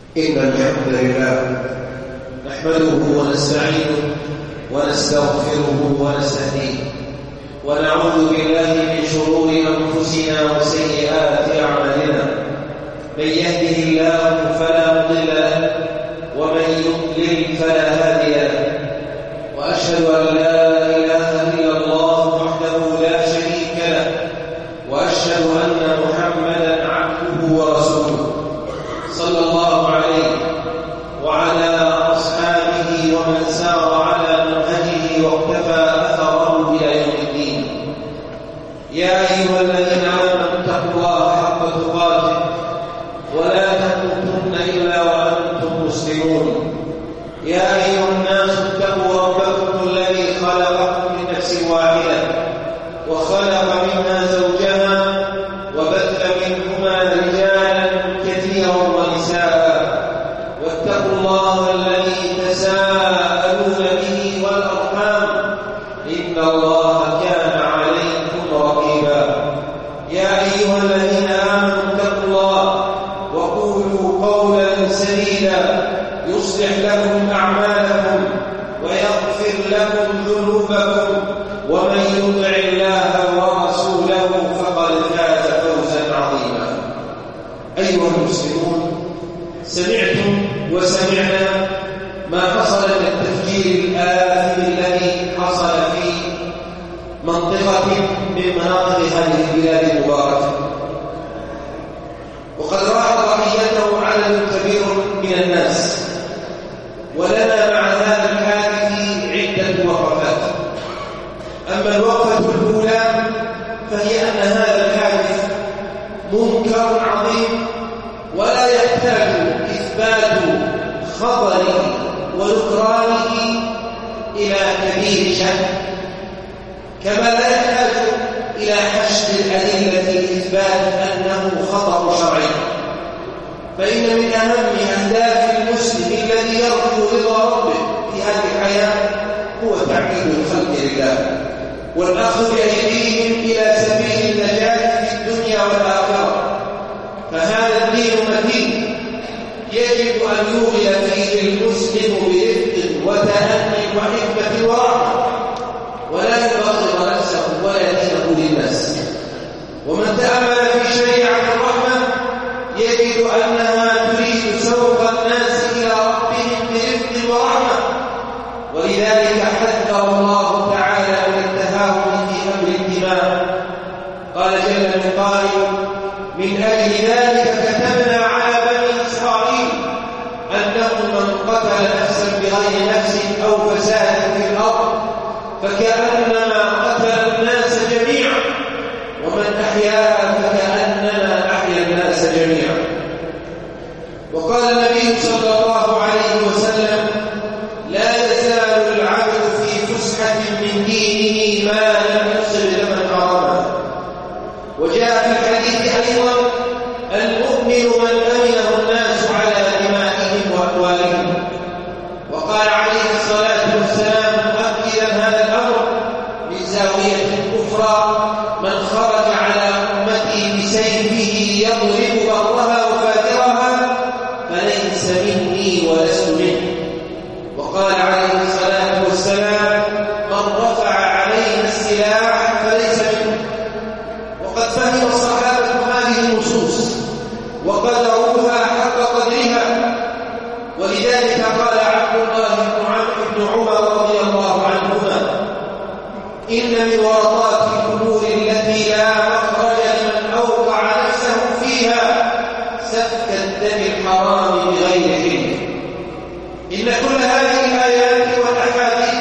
إن الحمد لله نحمده ونستعينه ونستغفره ونستهديه ونعوذ بالله من شرور أنفسنا وسيئات أعمالنا. من يهده الله فلا مضل له ومن يضلل فلا هادي له، وأشهد أن لا إله إلا الله وحده لا شريك له، وأشهد أن محمدا عبده ورسوله صلى الله عليه وعلى أصحابه ومن سار على منهجه واقتفى أثره إلى يوم الدين. يا أيها الذين آمنوا اتقوا الله حق تقاته ولا تموتن إلا وأنتم مسلمون. يا أيها الناس اتقوا ربكم الذي خلقكم من نفس واحدة وخلق منها زوجها وبث منهما رجالا كثيرا ونساء، واتقوا الله الذي تساءلون به والأرحام إن الله كان عليكم رقيبا. يا أيها الذين آمنوا اتقوا الله وقولوا قولا سديدا يصلح لكم أعمالكم ويغفر لكم ذنوبكم، ومن يطع الله ورسوله فقد فاز فوزا عظيما. أيها المسلمون، سمعتم وسمعنا ما حصل من التفجير الآثم الذي حصل في منطقة من مناطق هذه البلاد المباركة، وقد راح ضحيته عدد كبير من الناس، ولنا مع هذا الحادث عدة وقفات. أما الوقفة الأولى فهي أن هذا الحادث منكر عظيم ولا يحتاج إثبات خطره ونكرانه إلى كبير شك، كما لا يحتاج إلى حشد الأدلة لإثبات أنه خطر شرعي. فإن من أهم أهداف المسلم الذي يرجو رضا ربه في هذه الحياة هو تعبيد الخلق لله والأخذ بأيديهم إلى سبيل النجاة في الدنيا والآخرة. فهذا الدين متين يجب أن يوغل فيه المسلم برفق وتأني وحكمة ورحمة، ولا يبغض نفسه ولا دينه للناس. ومن تأمل في شريعة الرحمة يجد أنها تريد سوق الناس إلى ربهم برفق ورحمة، ولذلك حذر الله تعالى من التهاون في أمر الدماء. قال جل من قائل: من أجل ذلك كتبنا على بني إسرائيل أنه من قتل نفسا بغير نفس أو فساد في الأرض فكأنما قتل الناس جميعا، ومن أحياها فكأنما أحيا الناس جميعا. وقال النبي صلى الله عليه وسلم: لا يزال العبد في فسحة من دينه ما لم يصل دما حراما. وجاء في الحديث أيضا: المؤمن من أمنه الناس على دمائهم وأموالهم. وقال عليه الصلاة والسلام مؤكدا هذا الأمر من زاوية أخرى: من خرج على أمتي بسيفه يضرب برها وفاجرها فليس مني ولست منه. وقال عليه الصلاة والسلام: من رفع علينا السلاح فليس منه. وقد فهم الصحابة هذه النصوص وقدروها حق قدرها، ولذلك قال عبد الله بن عمر رضي الله عنهما: إن من ورطات الأمور التي لا مخرج لمن أوقع نفسه فيها سفك الدم الحرام بغير علم. إن كل هذه الآيات والأحاديث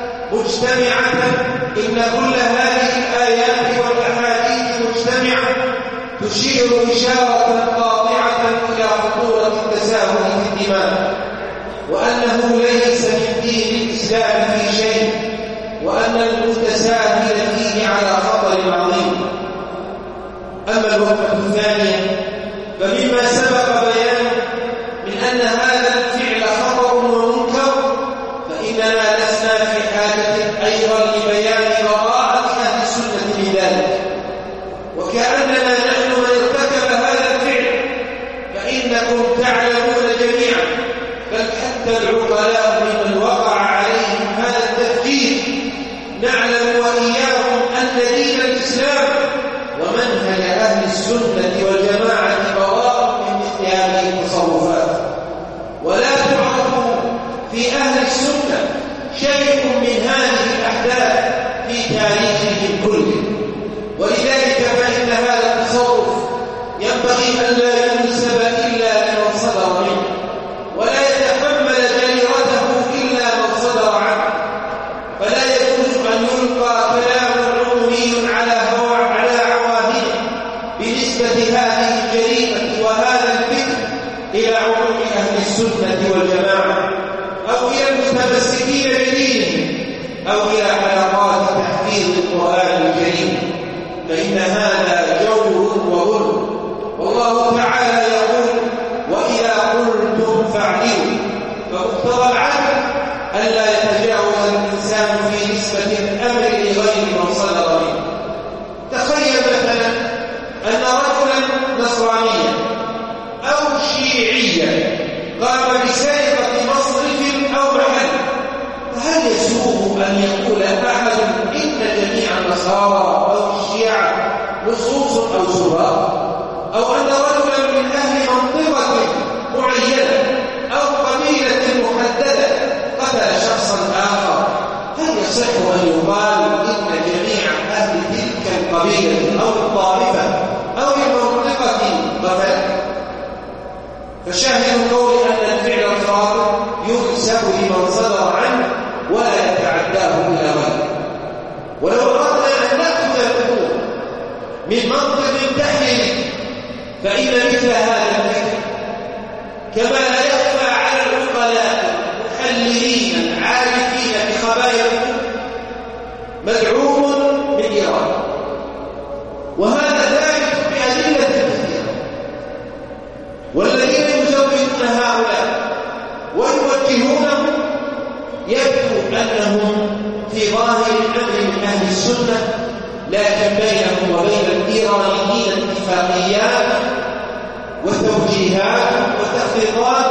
مجتمعة تشير إشارة قاطعة إلى خطورة التساهل في الدماء، وأنه ليس من دين الإسلام في شيء، وأن المتساهل فيه على خطر عظيم. أما الوقفة الثانية فمما سبق بيان من أن هذا الفعل خطر ومنكر، فإننا لسنا في حاجة أيضا لبيان براءة أهل السنة من ذلك. وكأننا نحن من ارتكب هذا الفعل فإنكم تعلمون جميعا، بل حتى العقلاء ممن وقع عليهم هذا التفكير نعلم وإياهم أن دين الإسلام ومنهج أهل السنة والجماعة براء من مثل هذه التصرفات، ولا تعرف في أهل السنة شيء من هذه الأحداث في تاريخهم كله. ولذلك فإن هذا التصرف ينبغي أن لا ينسب إلا لمن صدر منه، ولا يتحمل جريرته إلا من صدر عنه، فلا يجوز أن يلقى كلام عمومي على عواهده بنسبة هذه الجريمة وهذا الفكر إلى عموم أهل السنة والجماعة أو إلى المتمسكين بدينهم أو إلى حلقات تحفيظ القرآن الكريم، فإن هذا جور وظلم. والله تعالى يقول: وإذا قلتم فاعدلوا، فمقتضى العدل ألا يتجاوز الإنسان في نسبة الأمر لغير من صدر منه. تخيل مثلا أن رجلا نصرانيا أو شيعيا قام بسرقة مصرف أو محل، فهل يسوغ أن يقول أحد إن جميع النصارى أو الشيعة لصوص أو سراء؟ أو أن رجلا من أهل منطقة معينة أو قبيلة محددة قتل شخصا آخر، هل يصح أن يقال إن جميع أهل تلك القبيلة أو الطائفة أو المنطقة قتل؟ فشاهد القول أن الفعل الخاطئ ينسب لمن صدر عنه ولا يتعداه إلى غيره. ولو أردنا أن نأخذ الأمور من منطق تحليلي فإن مثل هذا الفكر كما لا يخفى على العقلاء المحللين العارفين بخبايا الأمور مدعوم من إيران، وهذا ثابت بأدلة كثيرة. والذين يزودون هؤلاء ويوجهونهم يبدو أنهم في ظاهر الأمر من أهل السنة، لكن بينهم وبين الإيرانيين اتفاقيات وتوجيهات وتخطيطات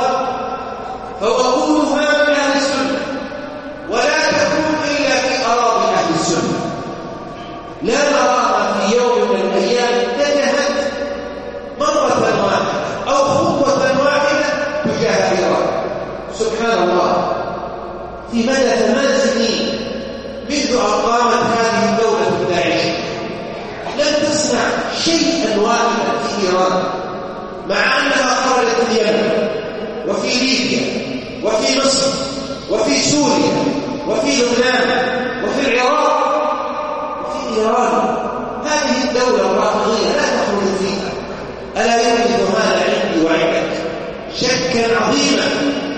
فوقودها من أهل السنة، ولا تكون إلا في أراضي أهل السنة. لا نراها في يوم من الأيام اتجهت مرة واحدة أو خطوة واحدة تجاه إيران. سبحان الله، في مدى 8 سنين منذ أن قامت هذه الدولة الداعشة لم تصنع شيئا واحدا في إيران، مع أنها خرجت اليمن وفي ليبيا وفي مصر وفي سوريا وفي لبنان وفي العراق وفي إيران. هذه الدولة الرافضية لا تخرج فيها. ألا يوجد هذا عندي وعندك شكا عظيما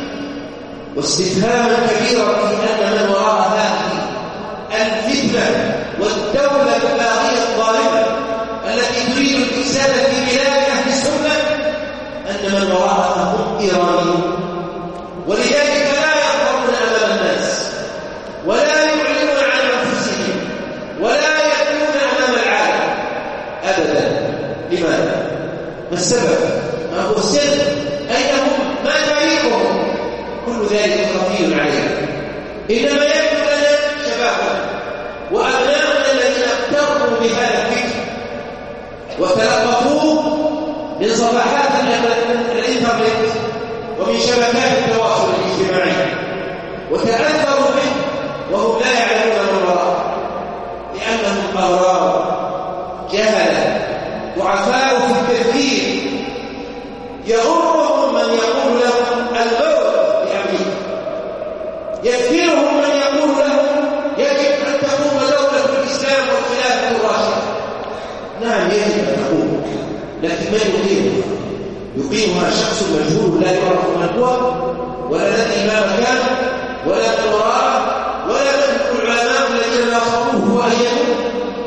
واستفهاما كبيرا في أن من وراء هذه الفتنة والدولة الباغية الظالمة التي تريد الإفساد في بلاد أهل السنة أن من وراءها هم إيرانيون، ولذلك لا يظهرون أمام الناس ولا يعلنون عن أنفسهم ولا يكونون أمام العالم أبدا. لماذا؟ ما السبب؟ ما هو السر؟ أين هم؟ ما تاريخهم؟ كل ذلك خفي علينا، إنما يبدو لنا شبابنا وأبناؤنا الذين اغتروا بهذا الفكر وتلقفوه من صفحات الإنترنت ومن شبكات التواصل الاجتماعي وتأثروا به وهم لا يعلمون من وراءه، لأنهم أغرار جهلة ضعفاء في التفكير. يغرهم من يقول لهم الموت لأمريكا، يكفرهم من يقول لهم يجب أن تقوم دولة الإسلام والخلافة الراشدة. نعم يجب أن تقوم، لكن من يقيمها؟ يقيمها شخص مجهول لا يعرف من هو ولا ندري ما مكانه ولا من وراءه ولا من العلماء الذين ناصروه وأيدوه.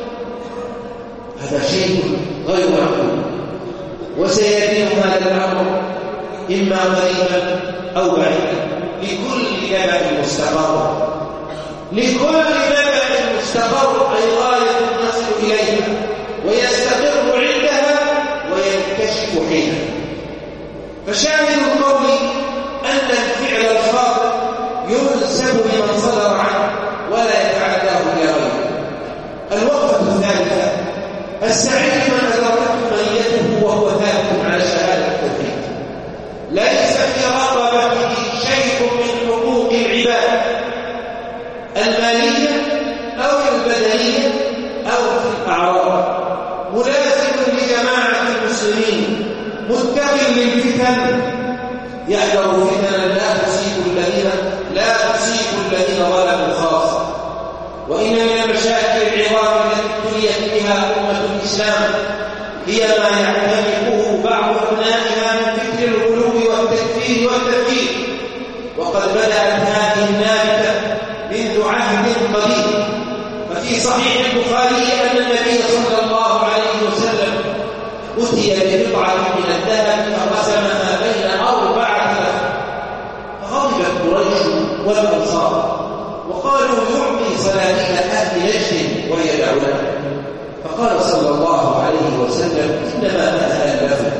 هذا شيء غير معقول، وسيتم هذا الأمر إما قريبا أو بعيدا. لكل نبأ مستقر، لكل نبأ مستقر أي غاية نصل إليها ويستقر عندها وينكشف حينها. فشاهد القول أن الفعل الخاطئ ينسب لمن صدر عنه ولا يتعداه إلى غيره. الوقفة الثالثة: السعيد من أدركته نيته وهو ثابت على شهادة التوحيد، ليس في رقبته شيء من حقوق العباد المالية أو البدنية أو في الأعراض، ملازم لجماعة المسلمين، متقٍ للفتن، يحذر فتنا لا تصيب الذين ظلموا خاصة. وإن من المشاكل العظام التي ابتليت بها أمة الإسلام هي ما يعتنقه بعض أبنائها من فكر الغلو والتكفير والتفكير، وقد بدأت هذه النابتة منذ عهد قديم. ففي صحيح البخاري أن النبي صلى الله عليه وسلم أتي بقطعة من الذهب فقسمها بين 4 فغضبت قريش والأنصار وقالوا يعطي صناديق أهل نجد ويدعونه، فقال صلى الله عليه وسلم: إنما هذا اللفظ.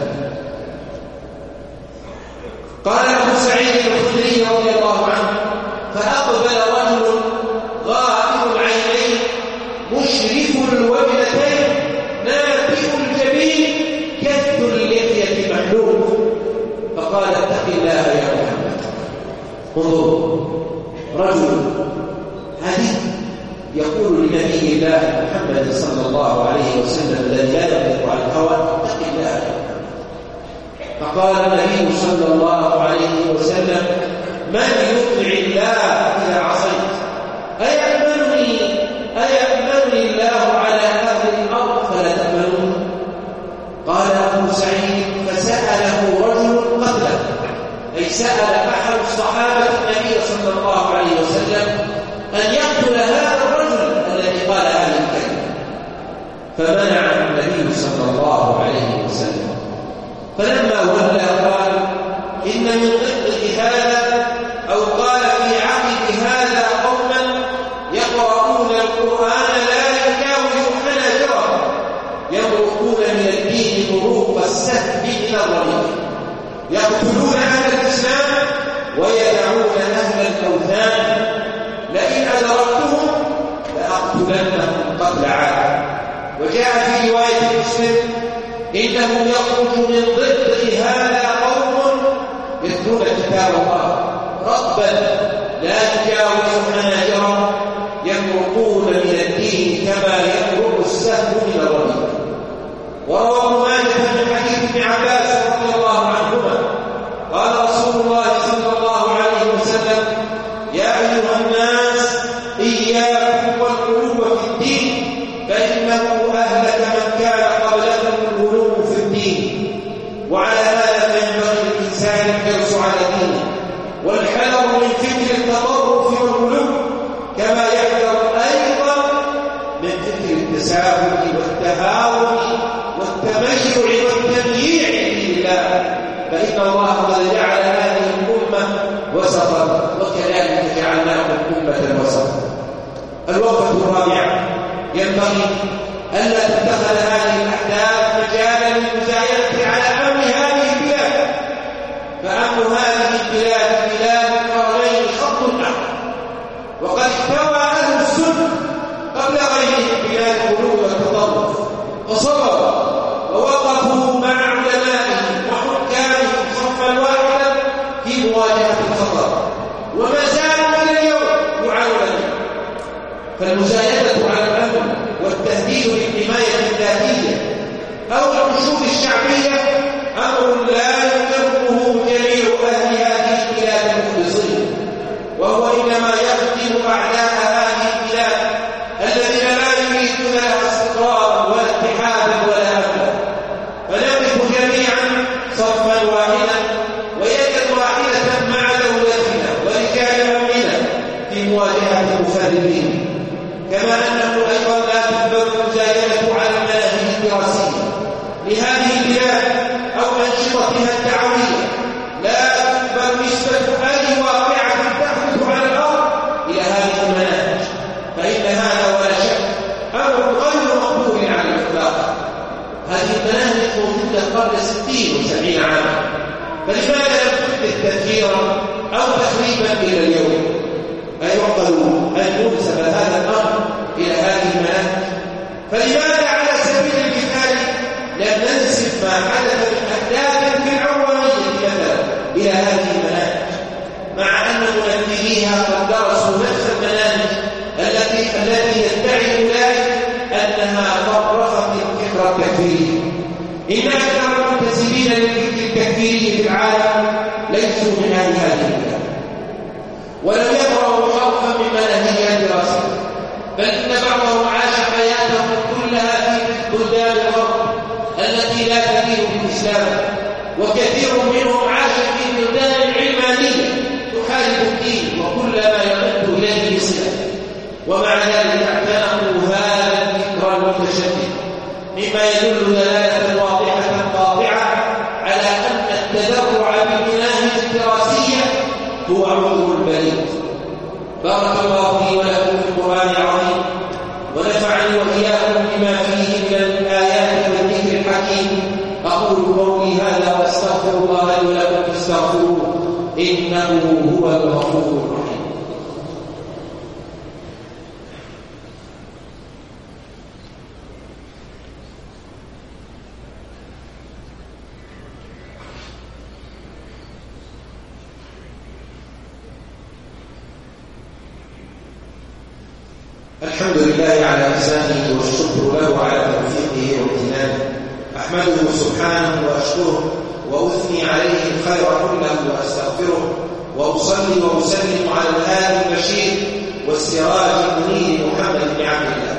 قال أبو سعيد الخدري رضي الله عنه: فأقبل رجل غائر العينين مشرف الوجنتين ناتئ الجبين كث اللحية محلوق، فقال: اتق الله يا محمد. انظروا، رجل حديث يقول لنبي الله محمد صلى الله عليه وسلم الذي لا ينطق عن الهوى: اتق الله يا محمد. فقال النبي صلى الله عليه وسلم: من يطع الله إذا عصيت؟ أيأمنني الله على أهل الأرض فلا تأمنون؟ قال أبو سعيد: فسأله رجل قتله، أي سأل أحد الصحابة النبي صلى الله عليه وسلم أن يقتل هذا الرجل الذي قال هذه الكلمة، فمنع النبي صلى الله عليه وسلم. فلما ولى قال: إن من ضد هذا، أو قال في عقب هذا: قوما يقرؤون القرآن لا يجاوز حناجرهم، يمرقون من الدين مروق السهم من الرميم، يقتلون أهل الإسلام ويدعون أهل الأوثان، لئن أدركتهم لأقتلنهم قتل عاد. وجاء في رواية مسلم: إنه يخرج من ضد هذا قوم يتلون كتاب الله رطبا لا يجاوز حناجرهم، يمرقون من الدين كما يمرق السهم من الرميم. وروى ابن ماجه من حديث ابن عباس رضي الله عنهما قال رسول الله صلى الله عليه وسلم: يا أيها الناس إياكم والغلو في الدين، فإنه أهلك من كان قبلكم الغلو في الدين. وعلى هذا فينبغي الإنسان الحرص على دينه والحذر من فكر التطرف والغلو، كما يحذر أيضا من فكر التساهل والتهاون والتميع والتمييع لله، فإن الله قد جعل هذه الأمة وسطا، وكذلك جعلناكم أمة وسطا. الوقفة الرابعة: ينبغي ألا تتخذ هذه الأحداث مجالا للمزايدة على أمن هذه البلاد، فأمن هذه البلاد بلاد القرنين خط أحمر، وقد احتوى أهل السنة قبل غيرهم بلاد الغلو والتطرف، فصبروا ووقفوا مع علمائهم وحكامهم صفا واحدا في مواجهة الخطر، وما زالوا إلى اليوم يعانون. فالمزايدة على الأمن والتهديد بالحماية الذاتية أو الحشود الشعبية أمر لا يقره جميع أهل هذه البلاد المخلصين، وهو إنما يخدم أعداء هذه البلاد الذين لا يريدون لها استقرارا ولا اتحادا ولا أمنا. فنقف جميعا صفا واحدا ويدا واحدة مع دولتنا ورجال أمننا في مواجهة المخالفين، كما أنه أيضا لا تقبل المزايدة على المناهج الدراسية لهذه البلاد أو أنشطتها الدعوية، لا تقبل نسبة أي واقعة تحدث على الأرض إلى هذه المناهج، فإن هذا ولا شك أمر غير مقبول على الإطلاق. هذه المناهج موجودة قبل 60 و70 عاما، فلماذا لم تحدث تفجيرا أو تخريبا إلى اليوم؟ أيعقل أن ينسب هذا الأمر إلى هذه المناهج؟ فلماذا على سبيل المثال لم ننسب ما حدث من أحداث في العوامية مثلا إلى هذه المناهج، مع أن منفذيها قد درسوا نفس المناهج التي يدعي أولئك أنها فرقت الفكر التكفيري؟ إن أكثر المنتسبين للفكر التكفيري في العالم ليسوا من هذه البلاد، ولم يقرأوا حرفا من مناهجها دراسة، بل إن بعضهم عاش حياتهم كلها في بلدان الغرب التي لا تدين بالإسلام، وكثير منهم عاش في بلدان علمانية تحارب الدين وكل ما يمد إليه الإسلام، ومع ذلك اعتنقوا هذا الفكر المتشدد، مما يدل دلالة واضحة قاطعة على أن التدرع بالمناهج الدراسية هو عذر البليد. بارك الله لي ولكم في القرآن العظيم، ونفعني وإياكم بما فيه من الآيات والذكر الحكيم. أقول قولي هذا وأستغفر الله لي ولكم فاستغفروه إنه هو الغفور الرحيم. الحمد لله على إحسانه والشكر له على توفيقه وامتنانه، أحمده سبحانه وأشكره وأثني عليه الخير كله وأستغفره، وأصلي وأسلم على الهادي البشير والسراج المنير محمد بن عبد الله.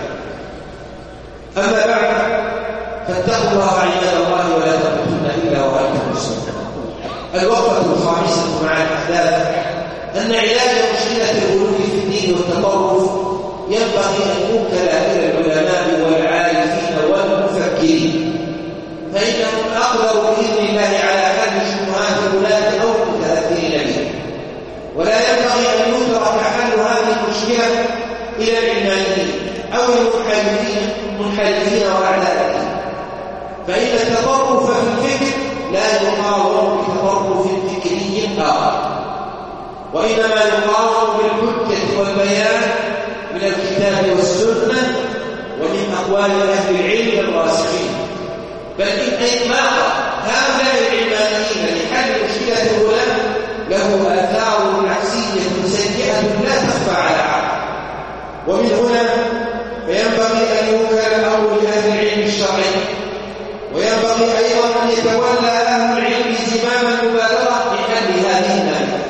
أما بعد، فاتقوا الله عباد الله ولا تموتن إلا وأنتم مسلمون. الوقفة الخامسة مع الأحداث أن علاج مشكلة الغلو في الدين والتطرف ينبغي أن يوكل إلى العلماء والعارفين والمفكرين، فإنهم أقدروا بإذن الله على حل شبهات الولاة أو المتأثرين به، ولا ينبغي أن يترك حل هذه المشكلة إلى العلمانيين أو المنحرفين وأعداء الدين، فإن التطرف في الفكر لا يقاوم بتطرف فكري آخر، وإنما يقاوم بالحجة والبيان من الكتاب والسنة ومن أقوال أهل العلم الراسخين. بل إن إطلاق هؤلاء العلمانيين لحل مشكلة الغلاة له آثار عكسية سيئة لا تخفى على عقل. ومن هنا فينبغي أن يوكل الأمر لأهل العلم الشرعي، وينبغي أيضا أن يتولى أهل العلم زمام المبادرة لحل هذه المشكلة.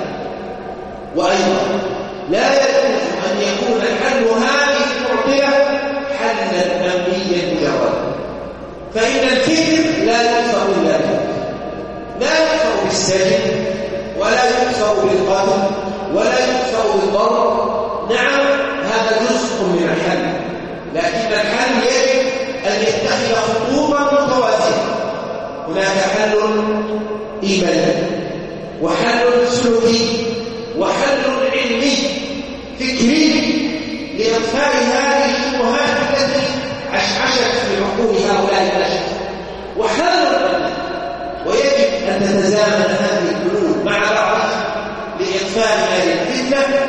وأيضا لا يجوز أن يكون حل هذه المعضلة حلا أمنيا مجردا، فإن الفكر لا يدفع إلا به، لا يدفع بالسجن ولا يدفع بالقتل ولا يدفع بالضرر. نعم، هذا جزء من الحل، لكن الحل يجب أن يتخذ خطوطا متوازنة. هناك حل إيماني وحل سلوكي وحل علمي فكري لإطفاء هذه الشبهات التي عشعشت في عقول هؤلاء الناس، وحل ويجب أن تتزامن هذه الحلول مع بعضها لإطفاء هذه الفتنة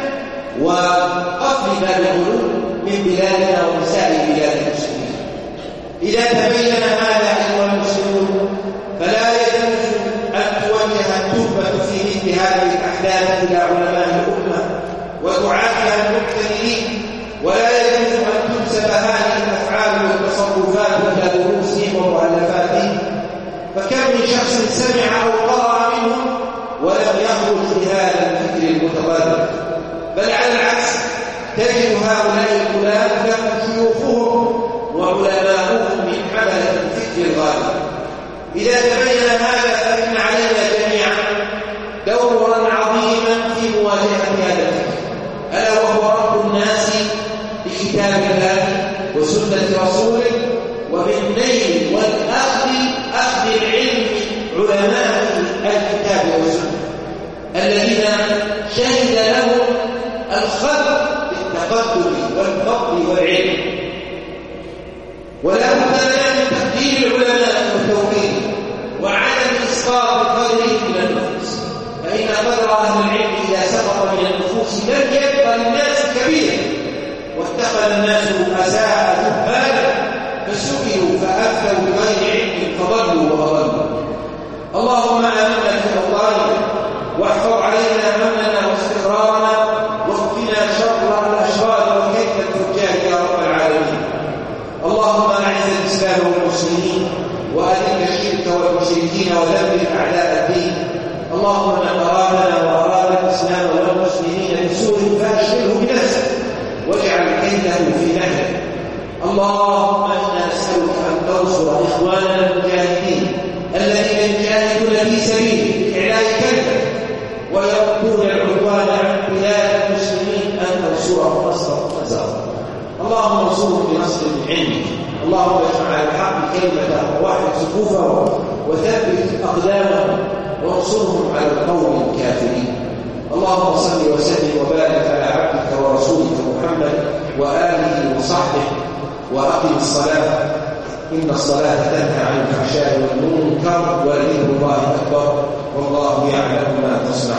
وقفل باب الغلو من بلادنا ومسائل بلاد المسلمين. إذا تبين هذا أيها المسلمون، فلا يجوز أن توجه التهمة في مثل هذه الأحداث إلى علماء الأمة ودعاتها المبتدئين، ولا يجوز أن تنسب هذه الأفعال والتصرفات إلى دروسهم ومؤلفاتهم، فكم من شخص سمع أو قرأ منهم ولم يخرج بهذا الفكر المتغرب، بل على العكس تجد هؤلاء الغلاة لهم شيوخهم وعلماؤهم من حملة الفكر الغالب. إذا تبين هذا فإن علينا جميعا دورا عظيما في مواجهة هذا الفكر، ألا وهو رب الناس بكتاب الله وسنة رسوله، وبالنيل والأخذ العلم علماء الكتاب والسنة الذين شهد لهم الخلق بالتقدم والفضل والعلم. ولا بد من تقدير العلماء والتوحيد وعدم إسقاط قدرهم من النفوذ. أهل العلم إذا سقط من النفوس لم يبقى للناس كبيرا، واتخذ الناس أساء جهالا فسئلوا فأفتوا بغير علم فضلوا وأضلوا. اللهم آمنا في أوطاننا واحفظ علينا أمننا واستقرارنا واقنا شر الأشرار وكيد الفجار يا رب العالمين. اللهم أعز الإسلام والمسلمين وأذل الشرك والمشركين ودمر أعداء الدين. اللهم من أرادنا وأراد الإسلام والمسلمين بسوء فأشغله بنفسه واجعل كيده في نحره. اللهم إنا نسألك أن تنصر إخواننا المجاهدين الذين يجاهدون في سبيلك بإعلاء كلمتك ويردون العدوان عن بلاد المسلمين أن تنصرهم نصرا مزارا. اللهم انصرهم بنصر من عندك. اللهم اجمع على الحق كلمتهم ووحد صفوفهم وثبت أقدامهم وانصرهم على القوم الكافرين. اللهم صل وسلم وبارك على عبدك ورسولك محمد وآله وصحبه وأقم الصلاة إن الصلاة تنهى عن الفحشاء والمنكر ولذكر الله أكبر والله يعلم ما تصنعون.